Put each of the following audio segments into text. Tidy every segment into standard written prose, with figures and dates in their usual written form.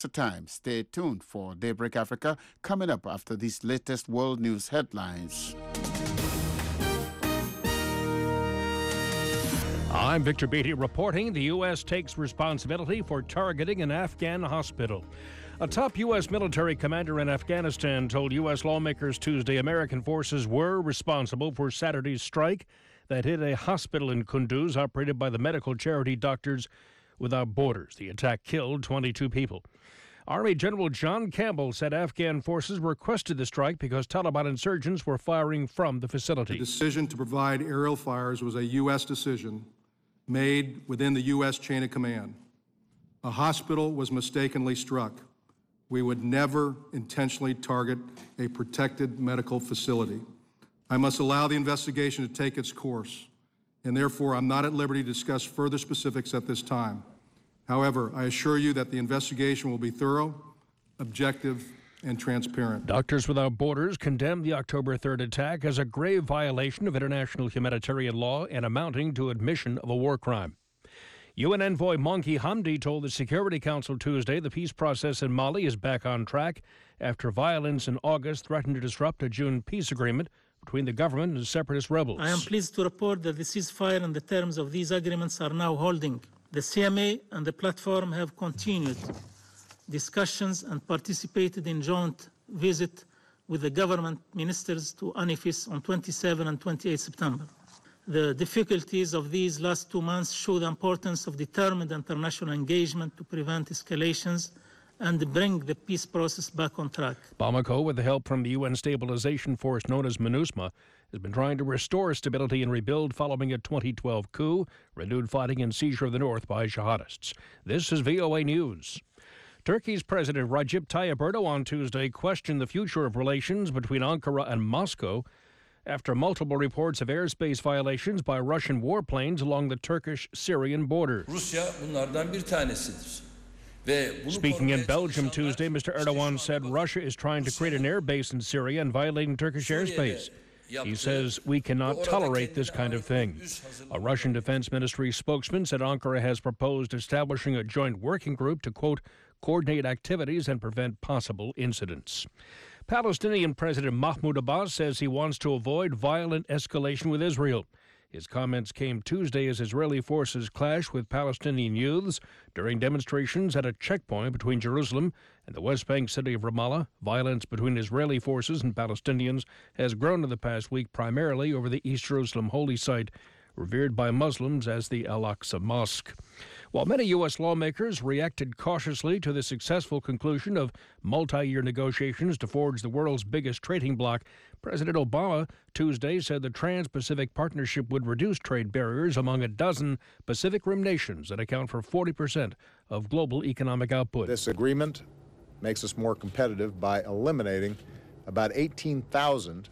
time. Stay tuned for Daybreak Africa coming up after these latest world news headlines. I'm Victor Beatty reporting the U.S. takes responsibility for targeting an Afghan hospital. A top U.S. military commander in Afghanistan told U.S. lawmakers Tuesday American forces were responsible for Saturday's strike that hit a hospital in Kunduz operated by the medical charity Doctors Without Borders. The attack killed 22 people. Army General John Campbell said Afghan forces requested the strike because Taliban insurgents were firing from the facility. The decision to provide aerial fires was a U.S. decision made within the U.S. chain of command. A hospital was mistakenly struck. We would never intentionally target a protected medical facility. I must allow the investigation to take its course, and therefore I'm not at liberty to discuss further specifics at this time. However, I assure you that the investigation will be thorough, objective, and transparent. Doctors Without Borders condemned the October 3rd attack as a grave violation of international humanitarian law and amounting to admission of a war crime. UN envoy Monkey Hamdi told the Security Council Tuesday the peace process in Mali is back on track after violence in August threatened to disrupt a June peace agreement between the government and separatist rebels. I am pleased to report that the ceasefire and the terms of these agreements are now holding. The CMA and the platform have continued discussions and participated in joint visit with the government ministers to Anifis on 27 and 28 September. The difficulties of these last 2 months show the importance of determined international engagement to prevent escalations and bring the peace process back on track. Bamako, with the help from the UN stabilization force known as MINUSMA, has been trying to restore stability and rebuild following a 2012 coup, renewed fighting and seizure of the north by jihadists. This is VOA News. Turkey's President Recep Tayyip Erdogan Tuesday questioned the future of relations between Ankara and Moscow after multiple reports of airspace violations by Russian warplanes along the Turkish-Syrian border. Speaking in Belgium Tuesday, Mr. Erdogan said Russia is trying to create an airbase in Syria and violating Turkish airspace. He says we cannot tolerate this kind of thing. A Russian Defense Ministry spokesman said Ankara has proposed establishing a joint working group to, quote, coordinate activities and prevent possible incidents. Palestinian President Mahmoud Abbas says he wants to avoid violent escalation with Israel. His comments came Tuesday as Israeli forces clashed with Palestinian youths during demonstrations at a checkpoint between Jerusalem and the West Bank city of Ramallah. Violence between Israeli forces and Palestinians has grown in the past week, primarily over the East Jerusalem holy site, revered by Muslims as the Al-Aqsa Mosque. While many U.S. lawmakers reacted cautiously to the successful conclusion of multi-year negotiations to forge the world's biggest trading bloc, President Obama Tuesday said the Trans-Pacific Partnership would reduce trade barriers among a dozen Pacific Rim nations that account for 40% of global economic output. This agreement makes us more competitive by eliminating about 18,000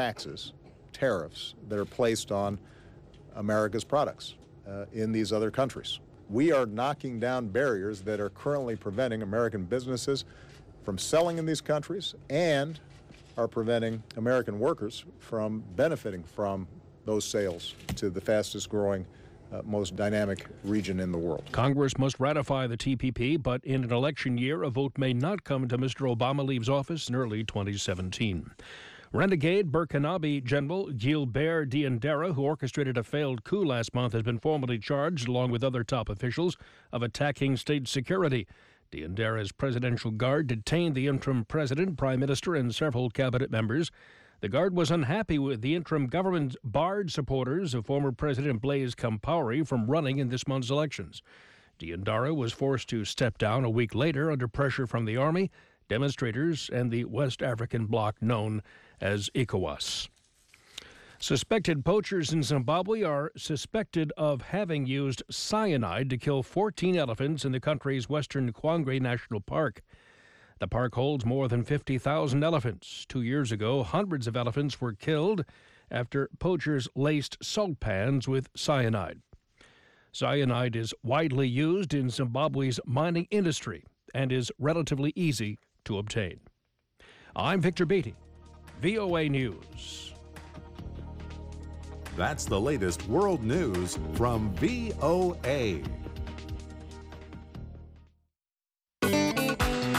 tariffs that are placed on America's products in these other countries. We are knocking down barriers that are currently preventing American businesses from selling in these countries and are preventing American workers from benefiting from those sales to the fastest growing, most dynamic region in the world. Congress must ratify the TPP, but in an election year, a vote may not come until Mr. Obama leaves office in early 2017. Renegade Burkinabe General Gilbert Diendera, who orchestrated a failed coup last month, has been formally charged, along with other top officials, of attacking state security. Diendera's presidential guard detained the interim president, prime minister, and several cabinet members. The guard was unhappy with the interim government barred supporters of former President Blaise Compaoré from running in this month's elections. Diendera was forced to step down a week later under pressure from the army, demonstrators, and the West African bloc known as ECOWAS. Suspected poachers in Zimbabwe are suspected of having used cyanide to kill 14 elephants in the country's western Kwangwe National Park. The park holds more than 50,000 elephants. 2 years ago, hundreds of elephants were killed after poachers laced salt pans with cyanide. Cyanide is widely used in Zimbabwe's mining industry and is relatively easy to obtain. I'm Victor Beatty, VOA News. That's the latest world news from VOA.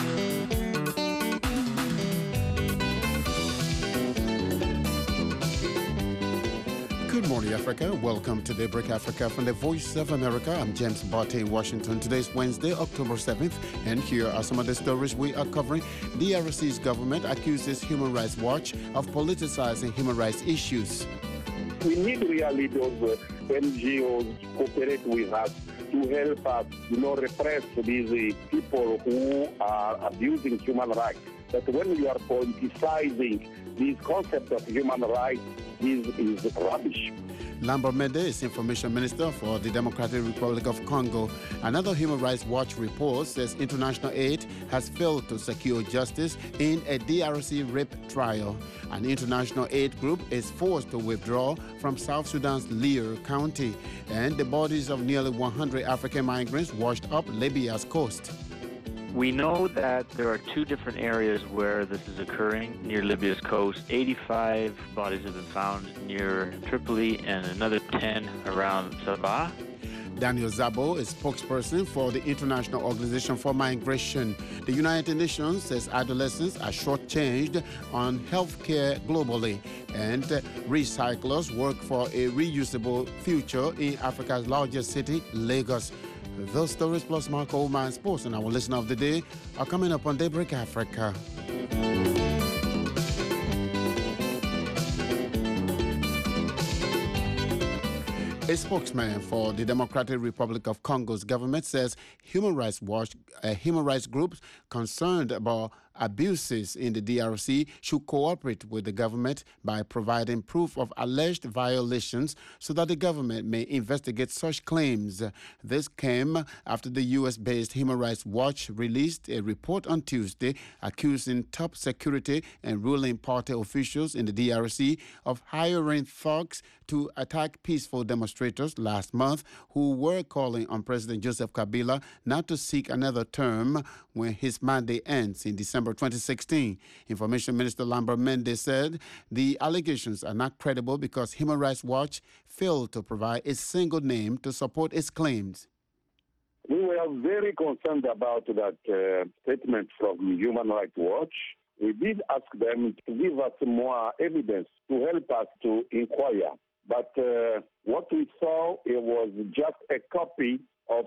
Africa. Welcome to Daybreak Africa from the Voice of America. I'm James Barty in Washington. Today's Wednesday, October 7th, and here are some of the stories we are covering. DRC's government accuses Human Rights Watch of politicizing human rights issues. We need really those NGOs to cooperate with us to help us, repress these people who are abusing human rights. But when we are politicizing this concept of human rights, is rubbish. Lambert Mende is Information Minister for the Democratic Republic of Congo. Another Human Rights Watch report says international aid has failed to secure justice in a DRC rape trial. An international aid group is forced to withdraw from South Sudan's Leer County, and the bodies of nearly 100 African migrants washed up Libya's coast. We know that there are two different areas where this is occurring near Libya's coast. 85 bodies have been found near Tripoli and another 10 around Sabah. Daniel Zabo is spokesperson for the International Organization for Migration. The United Nations says adolescents are shortchanged on health care globally, and recyclers work for a reusable future in Africa's largest city, Lagos. Those stories plus Mark Oldman Sports and our listener of the day are coming up on Daybreak Africa. A spokesman for the Democratic Republic of Congo's government says Human Rights Watch, a human rights group concerned about abuses in the DRC, should cooperate with the government by providing proof of alleged violations so that the government may investigate such claims. This came after the U.S.-based Human Rights Watch released a report on Tuesday accusing top security and ruling party officials in the DRC of hiring thugs to attack peaceful demonstrators last month who were calling on President Joseph Kabila not to seek another term when his mandate ends in December 2016. Information Minister Lambert Mende said the allegations are not credible because Human Rights Watch failed to provide a single name to support its claims. We were very concerned about that statement from Human Rights Watch. We did ask them to give us more evidence to help us to inquire. But what we saw, it was just a copy of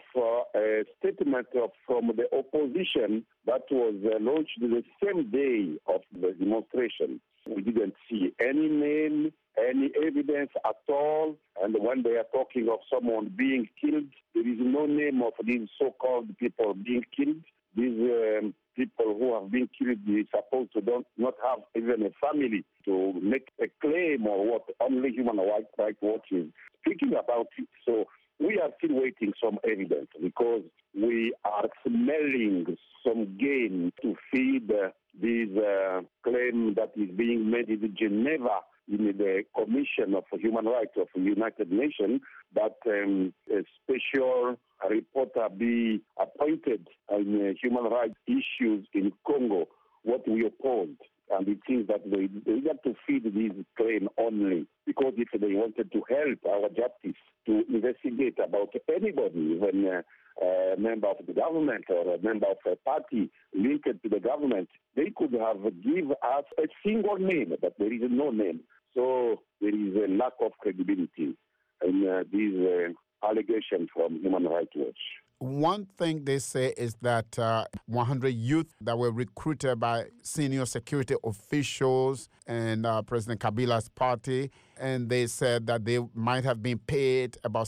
a statement from the opposition that was launched the same day of the demonstration. We didn't see any name, any evidence at all. And when they are talking of someone being killed, there is no name of these so-called people being killed. These people who have been killed is supposed to not have even a family to make a claim or what only Human Rights Watch is speaking about it. So we are still waiting some evidence because we are smelling some gain to feed this claim that is being made in Geneva in the Commission of Human Rights of the United Nations that a special reporter be appointed on human rights issues in Congo, what we opposed. And it seems that they have to feed this claim only because if they wanted to help our justice to investigate about anybody, even a member of the government or a member of a party linked to the government, they could have given us a single name, but there is no name. So there is a lack of credibility in these allegations from Human Rights Watch. One thing they say is that 100 youth that were recruited by senior security officials and President Kabila's party, and they said that they might have been paid about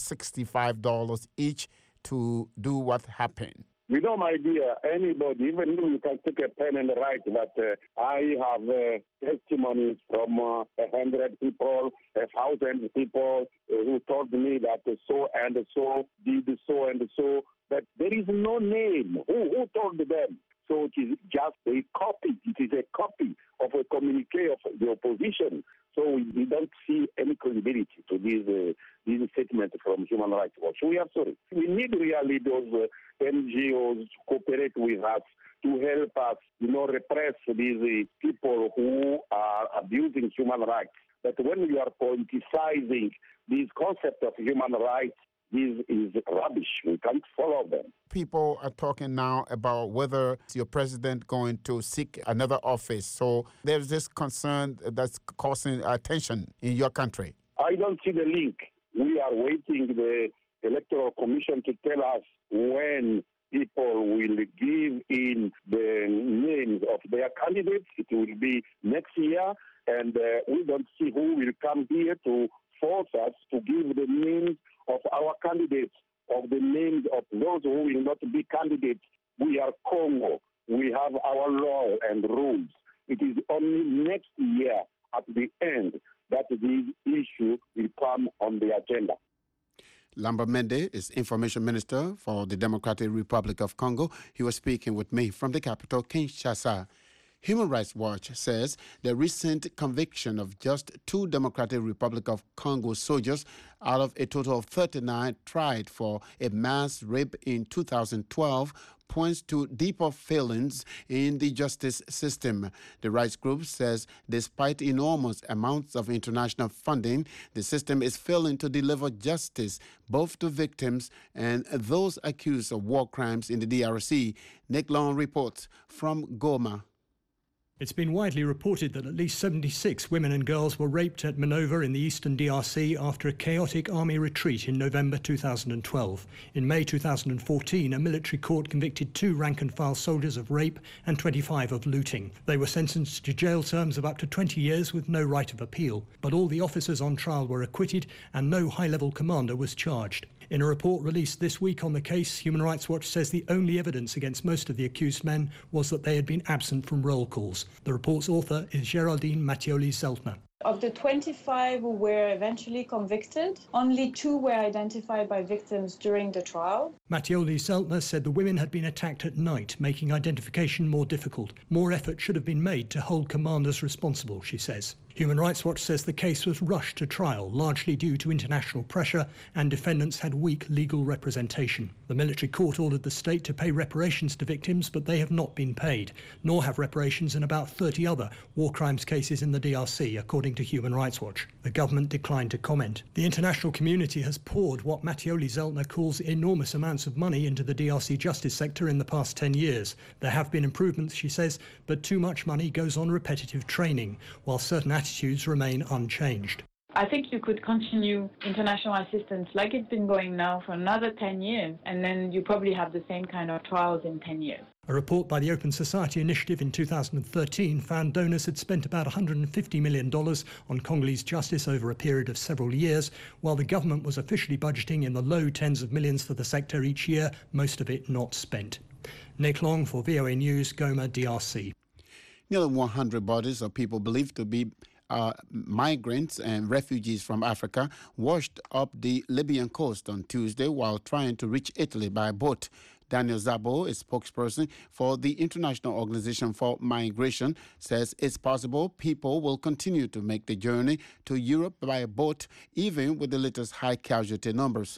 $65 each to do what happened. We know, my dear, anybody, even you can take a pen and write that I have testimonies from 100 people, 1,000 people who told me that so and so did so and so, but there is no name. Who told them? So it is just a copy. It is a copy of a communique of the opposition. So we don't see any credibility to this statement from Human Rights Watch. We are sorry. We need really those NGOs to cooperate with us to help us, repress these people who are abusing human rights. But when we are politicizing this concept of human rights, this is rubbish. We can't follow them. People are talking now about whether your president going to seek another office. So there's this concern that's causing attention in your country. I don't see the link We are waiting the Electoral Commission to tell us when people will give in the names of their candidates. It will be next year, and we don't see who will come here to force us to give the names of our candidates, of the names of those who will not be candidates. We are Congo. We have our law and rules. It is only next year at the end that this issue will come on the agenda. Lambert Mende is Information Minister for the Democratic Republic of Congo. He was speaking with me from the capital, Kinshasa. Human Rights Watch says the recent conviction of just 2 Democratic Republic of Congo soldiers out of a total of 39 tried for a mass rape in 2012 points to deeper failings in the justice system. The rights group says despite enormous amounts of international funding, the system is failing to deliver justice both to victims and those accused of war crimes in the DRC. Nick Long reports from Goma. It's been widely reported that at least 76 women and girls were raped at Minova in the eastern DRC after a chaotic army retreat in November 2012. In May 2014, a military court convicted 2 rank-and-file soldiers of rape and 25 of looting. They were sentenced to jail terms of up to 20 years with no right of appeal. But all the officers on trial were acquitted and no high-level commander was charged. In a report released this week on the case, Human Rights Watch says the only evidence against most of the accused men was that they had been absent from roll calls. The report's author is Geraldine Mattioli-Zeltner. Of the 25 who were eventually convicted, only 2 were identified by victims during the trial. Mattioli-Zeltner said the women had been attacked at night, making identification more difficult. More effort should have been made to hold commanders responsible, she says. Human Rights Watch says the case was rushed to trial, largely due to international pressure, and defendants had weak legal representation. The military court ordered the state to pay reparations to victims, but they have not been paid, nor have reparations in about 30 other war crimes cases in the DRC, according to Human Rights Watch. The government declined to comment. The international community has poured what Mattioli-Zeltner calls enormous amounts of money into the DRC justice sector in the past 10 years. There have been improvements, she says, but too much money goes on repetitive training, while certain attitudes remain unchanged. I think you could continue international assistance like it's been going now for another 10 years, and then you probably have the same kind of trials in 10 years. A report by the Open Society Initiative in 2013 found donors had spent about $150 million on Congolese justice over a period of several years, while the government was officially budgeting in the low tens of millions for the sector each year, most of it not spent. Nick Long for VOA News, Goma, DRC. Nearly 100 bodies of people believed to be migrants and refugees from Africa washed up the Libyan coast on Tuesday while trying to reach Italy by boat. Daniel Zabo, a spokesperson for the International Organization for Migration, says it's possible people will continue to make the journey to Europe by boat, even with the latest high casualty numbers.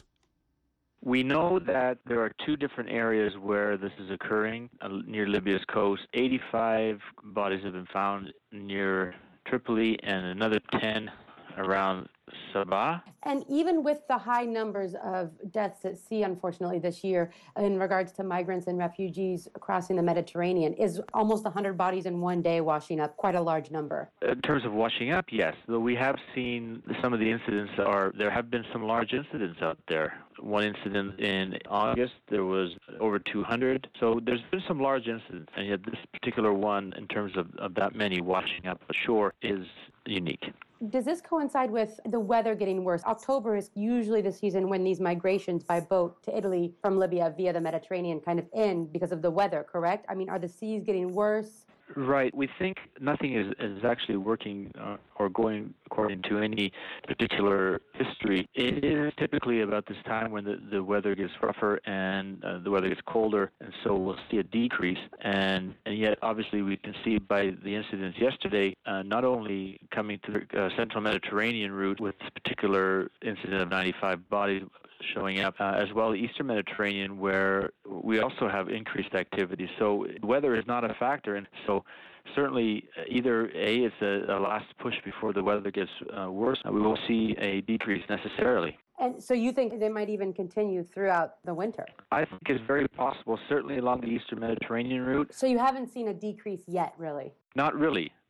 We know that there are 2 different areas where this is occurring near Libya's coast. 85 bodies have been found near Tripoli and another 10 around Sabah. And even with the high numbers of deaths at sea, unfortunately, this year, in regards to migrants and refugees crossing the Mediterranean, is almost 100 bodies in one day washing up, quite a large number. In terms of washing up, yes. Though we have seen some of the incidents there have been some large incidents out there. One incident in August, there was over 200. So there's been some large incidents, and yet this particular one, in terms of that many washing up ashore, is unique. Does this coincide with the weather getting worse? October is usually the season when these migrations by boat to Italy from Libya via the Mediterranean kind of end because of the weather, correct? I mean, are the seas getting worse? Right. We think nothing is actually working or going according to any particular history. It is typically about this time when the weather gets rougher and the weather gets colder, and so we'll see a decrease. And yet, obviously, we can see by the incidents yesterday, not only coming to the central Mediterranean route with this particular incident of 95 bodies showing up, as well the Eastern Mediterranean, where we also have increased activity. So weather is not a factor, and so certainly either A, it's a last push before the weather gets worse, we will see a decrease necessarily. And so you think they might even continue throughout the winter? I think it's very possible, certainly along the Eastern Mediterranean route. So you haven't seen a decrease yet, really? Not really, no.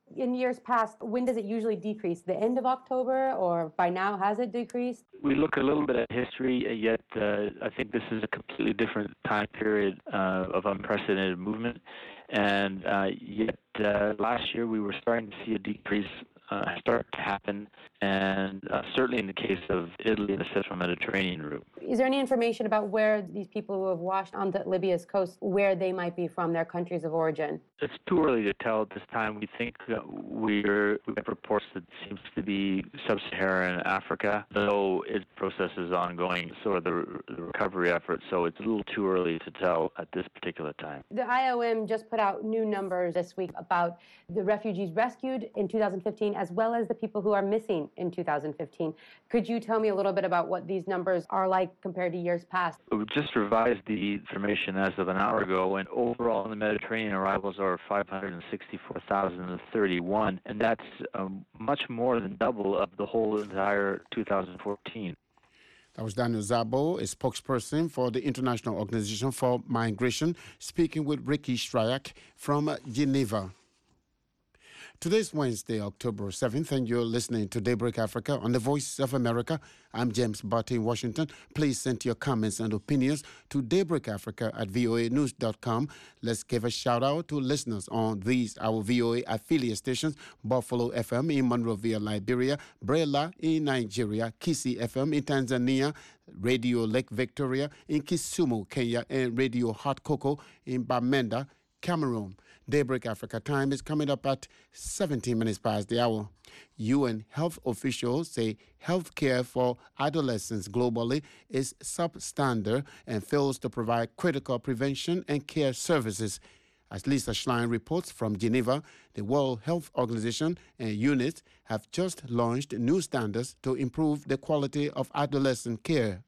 In years past, when does it usually decrease? The end of October, or by now has it decreased? We look a little bit at history, yet I think this is a completely different time period of unprecedented movement. And yet last year we were starting to see a decrease start to happen, and certainly in the case of Italy and the Central Mediterranean route. Is there any information about where these people who have washed onto Libya's coast, where they might be from, their countries of origin? It's too early to tell at this time. We think we have reports that seems to be sub-Saharan Africa, though its process is ongoing, sort of the recovery effort, so it's a little too early to tell at this particular time. The IOM just put out new numbers this week about the refugees rescued in 2015, as well as the people who are missing in 2015. Could you tell me a little bit about what these numbers are like compared to years past? We just revised the information as of an hour ago, and overall in the Mediterranean, arrivals are 564,031, and that's much more than double of the whole entire 2014. That was Daniel Szabo, a spokesperson for the International Organization for Migration, speaking with Ricky Stryak from Geneva. Today's Wednesday, October 7th, and you're listening to Daybreak Africa on the Voice of America. I'm James Barty in Washington. Please send your comments and opinions to daybreakafrica@voanews.com. Let's give a shout-out to listeners on these, our VOA affiliate stations: Buffalo FM in Monrovia, Liberia, Brela in Nigeria, Kisi FM in Tanzania, Radio Lake Victoria in Kisumu, Kenya, and Radio Hot Cocoa in Bamenda, Cameroon. Daybreak Africa time is coming up at 17 minutes past the hour. UN health officials say health care for adolescents globally is substandard and fails to provide critical prevention and care services. As Lisa Schlein reports from Geneva, the World Health Organization and UNICEF have just launched new standards to improve the quality of adolescent care.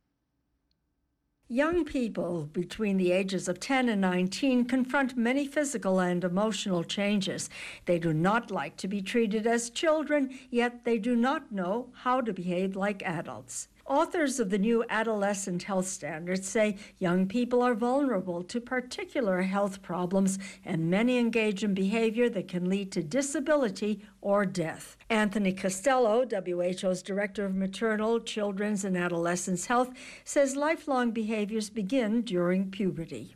Young people between the ages of 10 and 19 confront many physical and emotional changes. They do not like to be treated as children, yet they do not know how to behave like adults. Authors of the new adolescent health standards say young people are vulnerable to particular health problems, and many engage in behavior that can lead to disability or death. Anthony Costello, WHO's Director of Maternal, Children's, and Adolescents Health, says lifelong behaviors begin during puberty.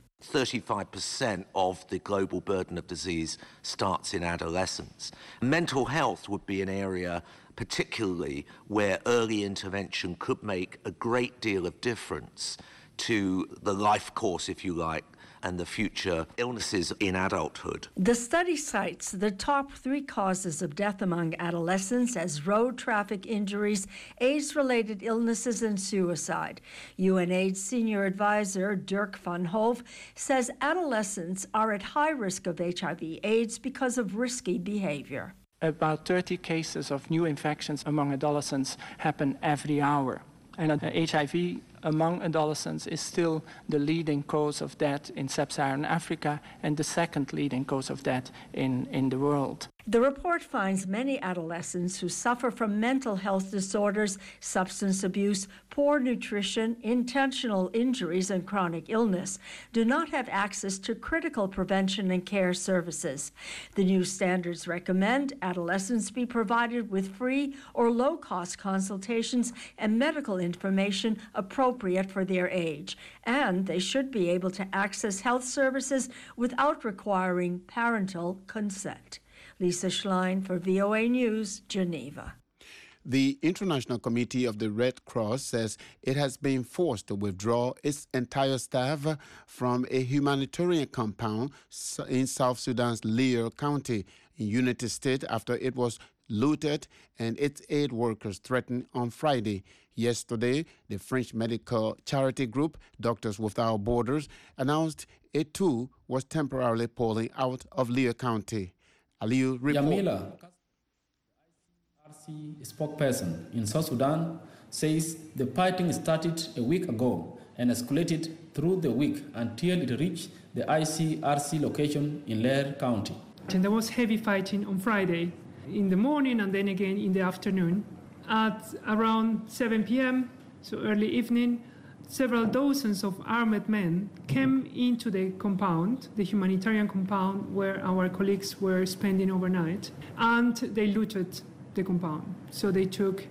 35% of the global burden of disease starts in adolescence. Mental health would be an area particularly where early intervention could make a great deal of difference to the life course, if you like, and the future illnesses in adulthood. The study cites the top 3 causes of death among adolescents as road traffic injuries, AIDS-related illnesses, and suicide. UNAIDS Senior Advisor Dirk van Hove says adolescents are at high risk of HIV/AIDS because of risky behavior. About 30 cases of new infections among adolescents happen every hour. And HIV among adolescents is still the leading cause of death in sub-Saharan Africa and the second leading cause of death in the world. The report finds many adolescents who suffer from mental health disorders, substance abuse, poor nutrition, intentional injuries, and chronic illness do not have access to critical prevention and care services. The new standards recommend adolescents be provided with free or low-cost consultations and medical information appropriate for their age, and they should be able to access health services without requiring parental consent. Lisa Schlein for VOA News, Geneva. The International Committee of the Red Cross says it has been forced to withdraw its entire staff from a humanitarian compound in South Sudan's Leer County in Unity State after it was looted and its aid workers threatened on Friday. Yesterday, the French medical charity group Doctors Without Borders announced it too was temporarily pulling out of Leer County. Aliyu report. Yamila, ICRC spokesperson in South Sudan, says the fighting started a week ago and escalated through the week until it reached the ICRC location in Leer County. And there was heavy fighting on Friday in the morning and then again in the afternoon. At around 7 p.m., so early evening, several dozens of armed men came into the compound, the humanitarian compound where our colleagues were spending overnight, and they looted the compound. So they took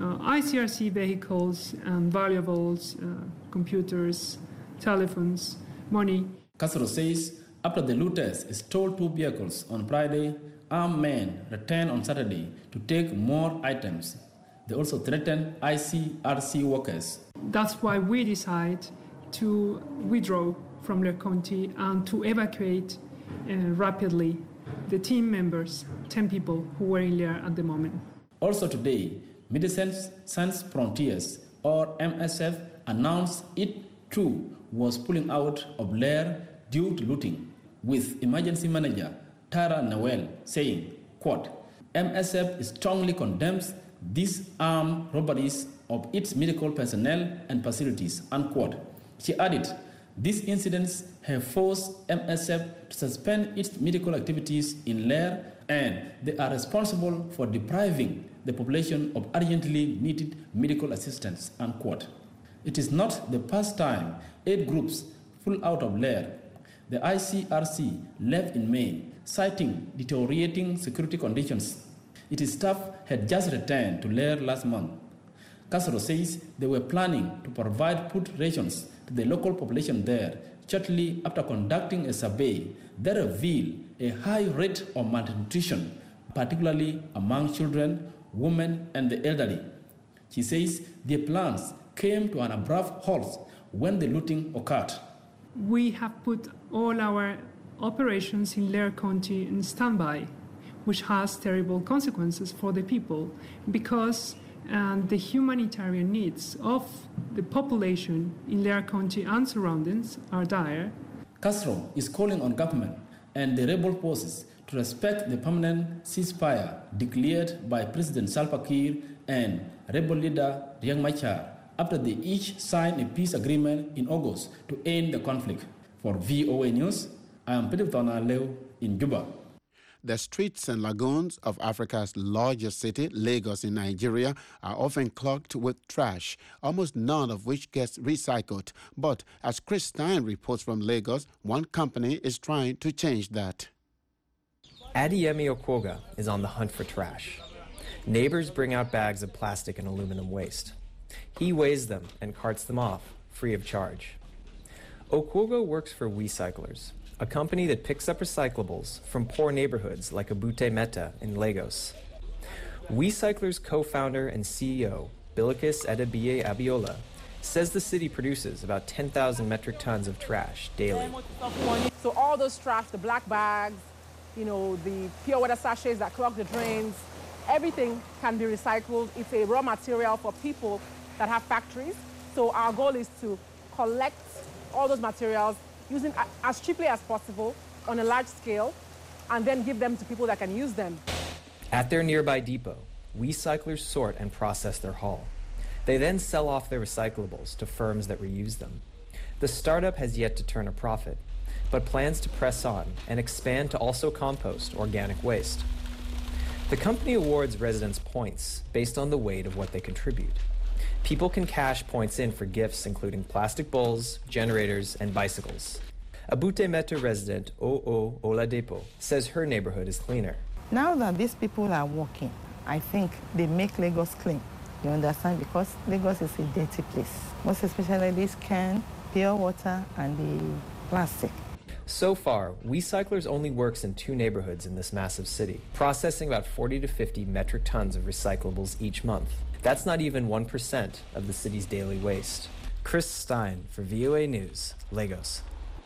ICRC vehicles and valuables, computers, telephones, money. Castro says after the looters stole 2 vehicles on Friday, armed men returned on Saturday to take more items. They also threatened ICRC workers. That's why we decided to withdraw from Lair County and to evacuate rapidly the team members, 10 people who were in Lair at the moment. Also today, Médecins Sans Frontières, or MSF, announced it too was pulling out of Lair due to looting, with emergency manager Tara Noel saying, quote, MSF strongly condemns these armed robberies of its medical personnel and facilities, unquote. She added, these incidents have forced MSF to suspend its medical activities in Lair, and they are responsible for depriving the population of urgently needed medical assistance, unquote. It is not the first time 8 groups pull out of Lair. The ICRC left in May, citing deteriorating security conditions. Its staff had just returned to Lair last month. Castro says they were planning to provide food rations to the local population there shortly after conducting a survey that revealed a high rate of malnutrition, particularly among children, women, and the elderly. She says their plans came to an abrupt halt when the looting occurred. We have put all our operations in Lair County in standby, which has terrible consequences for the people because the humanitarian needs of the population in Lair County and surroundings are dire. Castro is calling on government and the rebel forces to respect the permanent ceasefire declared by President Salva Kiir and rebel leader Riek Machar after they each signed a peace agreement in August to end the conflict. For VOA News, I am Peter Tonaleo in Juba. The streets and lagoons of Africa's largest city, Lagos in Nigeria, are often clogged with trash, almost none of which gets recycled. But as Chris Stein reports from Lagos, one company is trying to change that. Adeyemi Okwoga is on the hunt for trash. Neighbors bring out bags of plastic and aluminum waste. He weighs them and carts them off, free of charge. Okwoga works for WeCyclers, a company that picks up recyclables from poor neighborhoods like Ebute Metta in Lagos. WeCyclers co-founder and CEO, Bilikis Edebiye Abiola, says the city produces about 10,000 metric tons of trash daily. So all those trash, the black bags, the pure water sachets that clog the drains, everything can be recycled. It's a raw material for people that have factories. So our goal is to collect all those materials using as cheaply as possible on a large scale, and then give them to people that can use them. At their nearby depot, WeCyclers sort and process their haul. They then sell off their recyclables to firms that reuse them. The startup has yet to turn a profit, but plans to press on and expand to also compost organic waste. The company awards residents points based on the weight of what they contribute. People can cash points in for gifts including plastic bowls, generators, and bicycles. Ebute Metta resident Oo Oladepo says her neighborhood is cleaner. Now that these people are working, I think they make Lagos clean. You understand? Because Lagos is a dirty place. Most especially this can, pure water, and the plastic. So far, WeCyclers only works in 2 neighborhoods in this massive city, processing about 40 to 50 metric tons of recyclables each month. That's not even 1% of the city's daily waste. Chris Stein for VOA News, Lagos.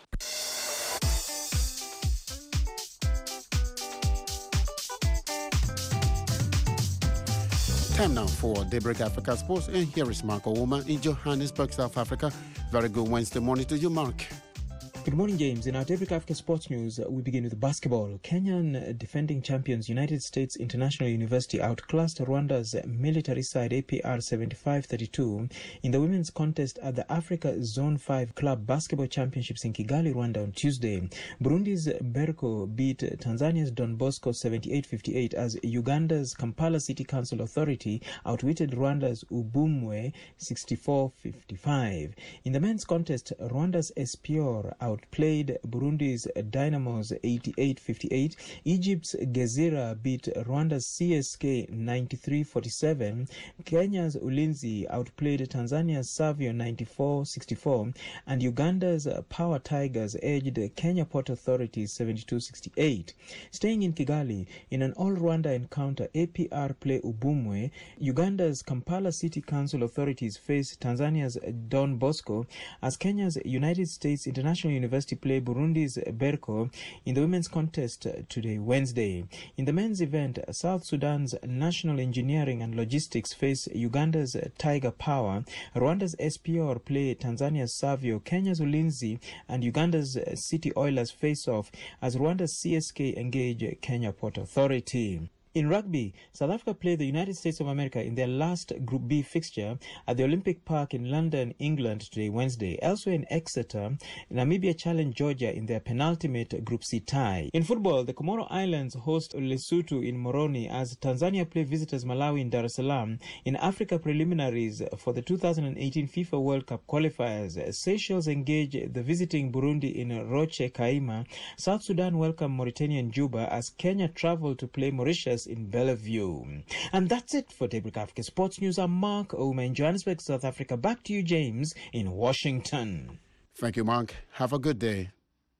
Time now for Daybreak Africa Sports, and here is Mark Owoma in Johannesburg, South Africa. Very good Wednesday morning to you, Mark. Good morning, James. In our Daybreak Africa Sports News, we begin with basketball. Kenyan defending champions United States International University outclassed Rwanda's military side APR 75-32 in the women's contest at the Africa Zone 5 Club Basketball Championships in Kigali, Rwanda on Tuesday. Burundi's Berco beat Tanzania's Don Bosco 78-58 as Uganda's Kampala City Council Authority outwitted Rwanda's Ubumwe 64-55. In the men's contest, Rwanda's Espior outplayed Burundi's Dynamos 88-58. Egypt's Gezira beat Rwanda's CSK 93-47. Kenya's Ulinzi outplayed Tanzania's Savio 94-64. And Uganda's Power Tigers edged Kenya Port Authority 72-68. Staying in Kigali, in an all-Rwanda encounter, APR play Ubumwe. Uganda's Kampala City Council authorities face Tanzania's Don Bosco as Kenya's United States International University play Burundi's Berco in the women's contest today, Wednesday. In the men's event, South Sudan's National Engineering and Logistics face Uganda's Tiger Power. Rwanda's SPR play Tanzania's Savio. Kenya's Ulinzi and Uganda's City Oilers face off as Rwanda's CSK engage Kenya Port Authority. In rugby, South Africa played the United States of America in their last Group B fixture at the Olympic Park in London, England today, Wednesday. Elsewhere in Exeter, Namibia challenged Georgia in their penultimate Group C tie. In football, the Comoro Islands host Lesotho in Moroni as Tanzania play visitors Malawi in Dar es Salaam. In Africa preliminaries for the 2018 FIFA World Cup qualifiers, Seychelles engage the visiting Burundi in Roche Kaima. South Sudan welcome Mauritania in Juba as Kenya travel to play Mauritius in Bellevue. And that's it for Daybreak Africa Sports News. I'm Mark Ouma in Johannesburg, South Africa. Back to you, James, in Washington. Thank you, Mark. Have a good day.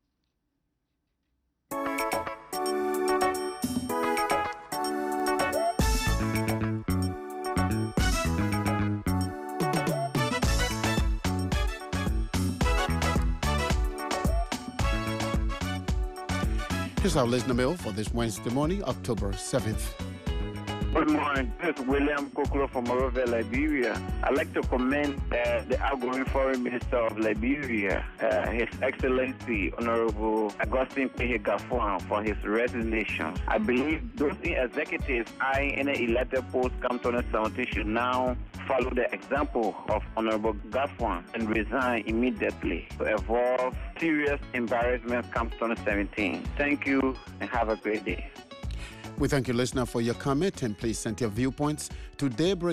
Here's our listener mail for this Wednesday morning, October 7th. Good morning. This is William Kokolo from Monrovia, Liberia. I'd like to commend the outgoing Foreign Minister of Liberia, His Excellency Honorable Augustine P. Gafuan, for his resignation. I believe those executives eyeing any elected post come 2017 should now follow the example of Honorable Gafuan and resign immediately to avoid serious embarrassment come 2017. Thank you and have a great day. We thank you, listener, for your comment, and please send your viewpoints to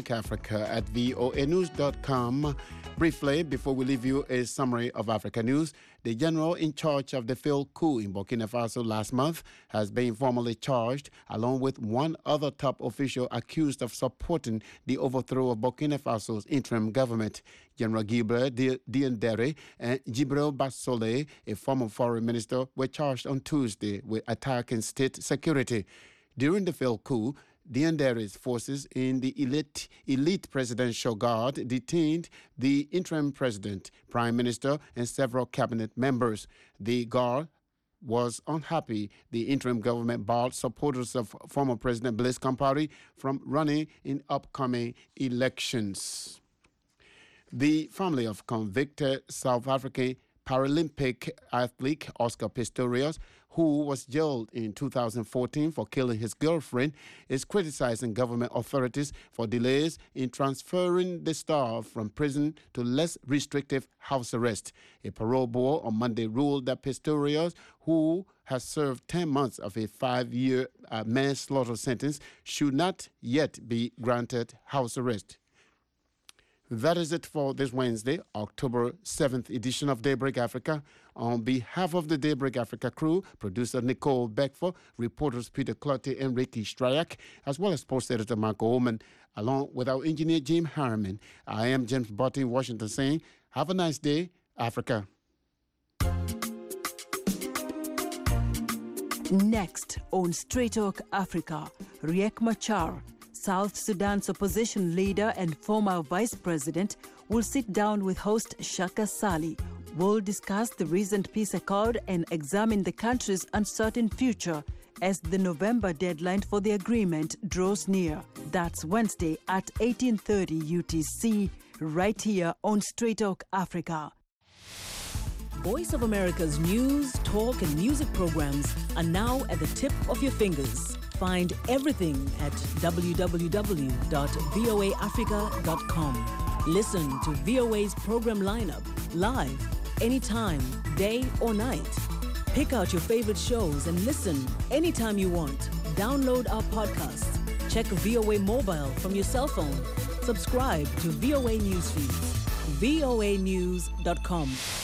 daybreakafrica@voanews.com. Briefly, before we leave you, a summary of Africa news. The general in charge of the failed coup in Burkina Faso last month has been formally charged, along with one other top official accused of supporting the overthrow of Burkina Faso's interim government. General Gilbert Diendere and Jibril Bassolé, a former foreign minister, were charged on Tuesday with attacking state security. During the failed coup, Diendere's forces in the elite presidential guard detained the interim president, prime minister, and several cabinet members. The guard was unhappy the interim government barred supporters of former President Blaise Compaoré from running in upcoming elections. The family of convicted South African Paralympic athlete Oscar Pistorius, who was jailed in 2014 for killing his girlfriend, is criticizing government authorities for delays in transferring the star from prison to less restrictive house arrest. A parole board on Monday ruled that Pistorius, who has served 10 months of a 5-year manslaughter sentence, should not yet be granted house arrest. That is it for this Wednesday, October 7th edition of Daybreak Africa. On behalf of the Daybreak Africa crew, producer Nicole Beckford, reporters Peter Clotte and Ricky Stryak, as well as sports editor Marco Ullman, along with our engineer Jim Harriman, I am James Botti in Washington saying, have a nice day, Africa. Next on Straight Talk Africa, Riek Machar, South Sudan's opposition leader and former vice president, will sit down with host Shaka Sali. We'll discuss the recent peace accord and examine the country's uncertain future as the November deadline for the agreement draws near. That's Wednesday at 18:30 UTC, right here on Straight Talk Africa. Voice of America's news, talk, and music programs are now at the tip of your fingers. Find everything at www.voaafrica.com. Listen to VOA's program lineup live, anytime, day or night. Pick out your favorite shows and listen anytime you want. Download our podcasts. Check VOA Mobile from your cell phone. Subscribe to VOA Newsfeed. voanews.com.